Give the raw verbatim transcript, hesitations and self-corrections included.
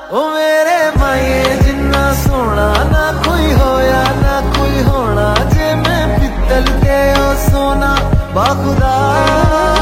ओ मेरे माए जिन्ना सोना ना कोई होया ना कोई होना, जे मैं पित्तल ते ओ सोना बाखुदा।